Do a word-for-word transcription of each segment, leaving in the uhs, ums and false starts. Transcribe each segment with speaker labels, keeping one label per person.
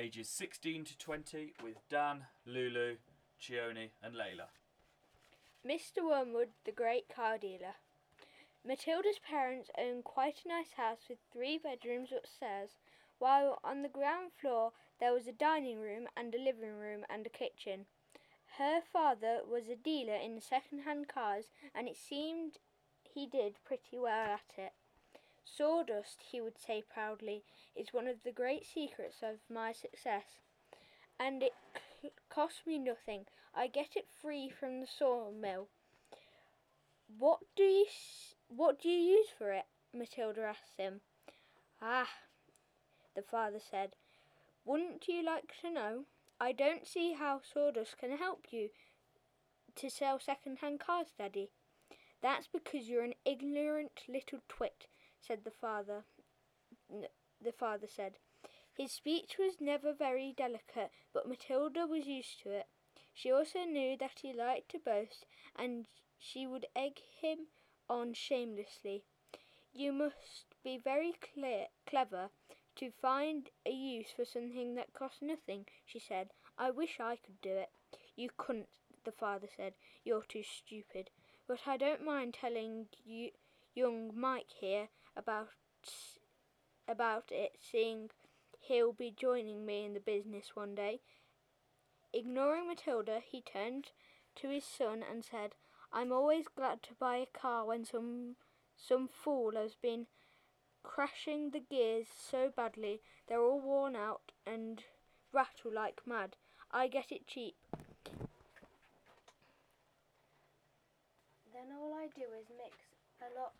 Speaker 1: ages sixteen to twenty, with Dan, Lulu, Chione and Layla.
Speaker 2: Mister Wormwood, the great car dealer. Matilda's parents owned quite a nice house with three bedrooms upstairs, while on the ground floor there was a dining room and a living room and a kitchen. Her father was a dealer in second-hand cars, and it seemed he did pretty well at it. Sawdust, he would say proudly, is one of the great secrets of my success. And it c- costs me nothing. I get it free from the sawmill. What do you what do you use for it? Matilda asked him. Ah, the father said. Wouldn't you like to know? I don't see how sawdust can help you to sell second-hand cars, Daddy. That's because you're an ignorant little twit, said the father. The father said. His speech was never very delicate, but Matilda was used to it. She also knew that he liked to boast, and she would egg him on shamelessly. You must be very clear, clever to find a use for something that costs nothing, she said. I wish I could do it. You couldn't, the father said. You're too stupid. But I don't mind telling you, young Mike here about about it, seeing he'll be joining me in the business one day. Ignoring Matilda, he turned to his son and said, I'm always glad to buy a car when some some fool has been crashing the gears so badly they're all worn out and rattle like mad. I get it cheap.
Speaker 3: Then all I do is mix a lot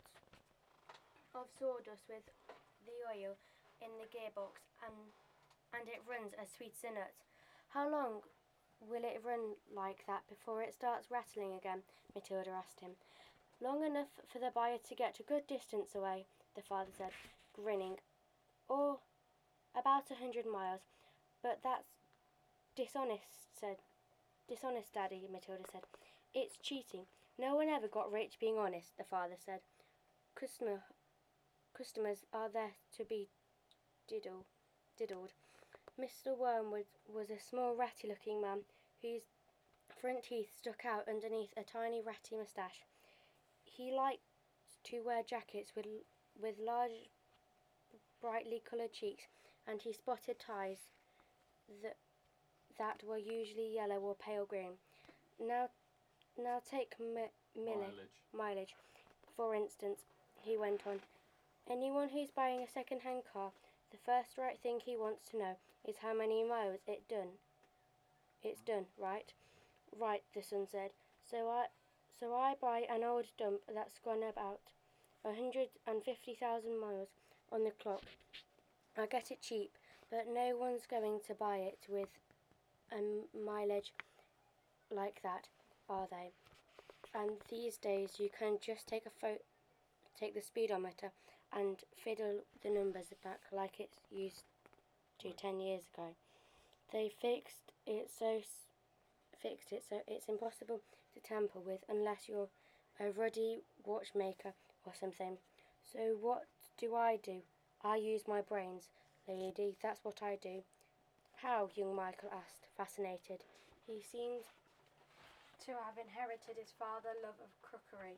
Speaker 3: of sawdust with the oil in the gearbox and and it runs as sweet as a nut. How long will it run like that before it starts rattling again? Matilda asked him. Long enough for the buyer to get a good distance away, the father said, grinning. Or about a hundred miles. But that's dishonest, said dishonest, Daddy, Matilda said. It's cheating. No one ever got rich being honest, the father said. Customer customers are there to be diddle, diddled. Mister Wormwood was a small ratty-looking man whose front teeth stuck out underneath a tiny ratty moustache. He liked to wear jackets with with large, brightly coloured cheeks, and he spotted ties that that were usually yellow or pale green. Now, now take mi-
Speaker 1: Mileage.
Speaker 3: mileage, for instance, he went on. Anyone who's buying a second-hand car, the first right thing he wants to know is how many miles it done. It's done, right? Right, the son said. So I, so I buy an old dump that's gone about a hundred and fifty thousand miles on the clock. I get it cheap, but no one's going to buy it with a mileage like that, are they? And these days you can just take a photo, take the speedometer and fiddle the numbers back like it used to ten years ago. They fixed it so fixed it so it's impossible to tamper with unless you're a ruddy watchmaker or something. So what do I do? I use my brains, lady, that's what I do. How? Young Michael asked, fascinated. He seemed to have inherited his father's love of crookery.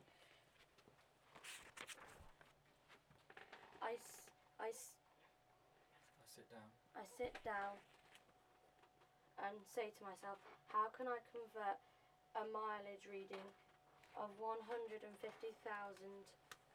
Speaker 3: I, s- I, s-
Speaker 1: I sit down.
Speaker 3: I sit down and say to myself, how can I convert a mileage reading of one hundred fifty thousand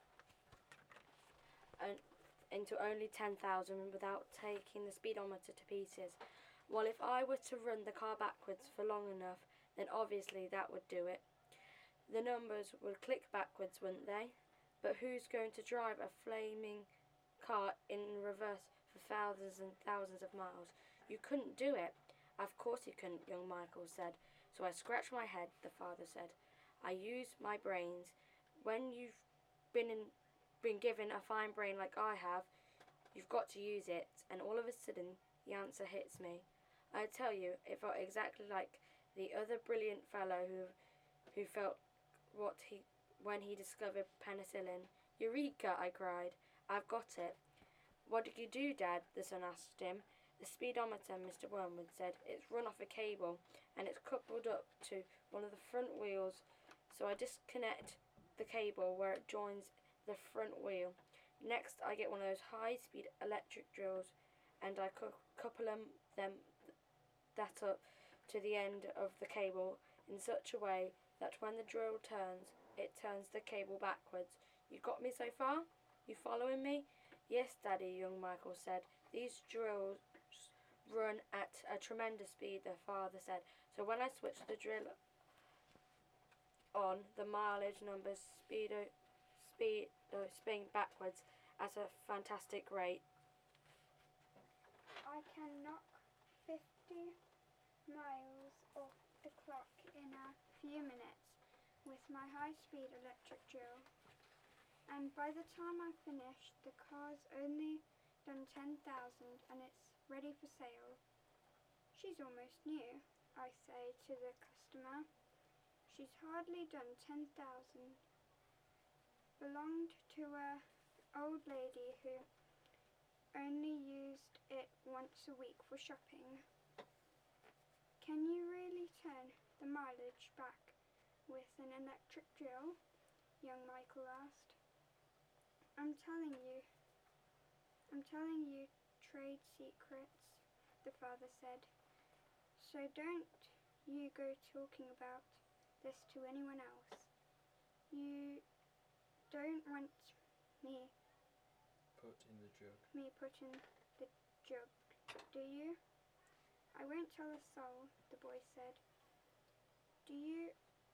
Speaker 3: uh, into only ten thousand without taking the speedometer to pieces? Well, if I were to run the car backwards for long enough, then obviously that would do it. The numbers would click backwards, wouldn't they? But who's going to drive a flaming car in reverse for thousands and thousands of miles? You couldn't do it. Of course you couldn't, young Michael said. So I scratched my head, the father said. I use my brains. When you've been in, been given a fine brain like I have, you've got to use it. And all of a sudden, the answer hits me. I tell you, it felt exactly like the other brilliant fellow who, who felt what he when he discovered penicillin. Eureka! I cried. I've got it. What did you do, Dad? The son asked him. The speedometer, Mister Wormwood said, it's run off a cable and it's coupled up to one of the front wheels, so I disconnect the cable where it joins the front wheel. Next, I get one of those high-speed electric drills and I cu- couple them, them that up to the end of the cable in such a way that when the drill turns, it turns the cable backwards. You got me so far? You following me? Yes, Daddy, young Michael said. These drills run at a tremendous speed, their father said. So when I switch the drill on, the mileage numbers speedo, speed, uh, spin backwards at a fantastic rate.
Speaker 4: I can knock fifty miles off the clock in a few minutes with my high-speed electric drill. And by the time I finish, the car's only done ten thousand and it's ready for sale. She's almost new, I say to the customer. She's hardly done ten thousand. Belonged to a old lady who only used it once a week for shopping. Can you really turn the mileage back with an electric drill? Young Michael asked. I'm telling you, I'm telling you trade secrets, the father said. So don't you go talking about this to anyone else. You don't want me
Speaker 1: Put in the jug.
Speaker 4: me put in the jug, do you? I won't tell a soul, the boy said. Do you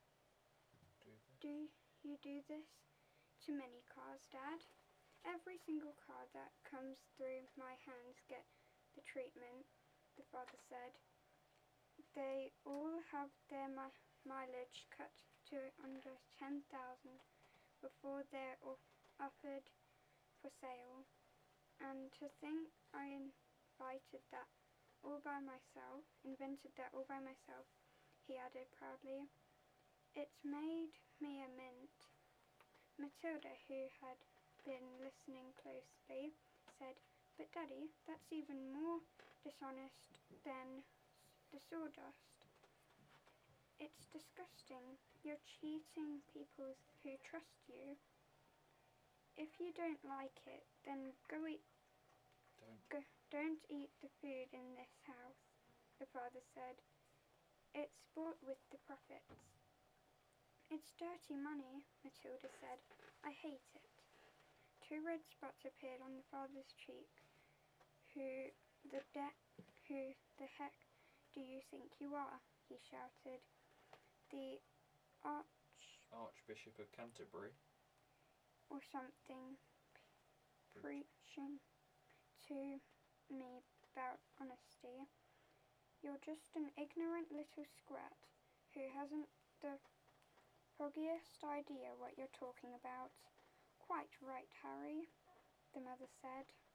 Speaker 1: Do that.
Speaker 4: do you do this to many cars, Dad? Every single car that comes through my hands get the treatment, the father said. They all have their mi- mileage cut to under ten thousand before they're off- offered for sale. And to think I invited that all by myself, invented that all by myself, he added proudly. It's made me a mint. Matilda, who had been listening closely, said, But Daddy, that's even more dishonest than the sawdust. It's disgusting. You're cheating people who trust you. If you don't like it, then go eat.
Speaker 1: Don't.
Speaker 4: Go, don't eat the food in this house, the father said. It's bought with the profits. It's dirty money, Matilda said. I hate it. Two red spots appeared on the father's cheek. Who the de- who the heck do you think you are? He shouted. The arch
Speaker 1: Archbishop of Canterbury.
Speaker 4: or something preaching to me about honesty. You're just an ignorant little scrat who hasn't the foggiest idea what you're talking about. Quite right, Harry, the mother said.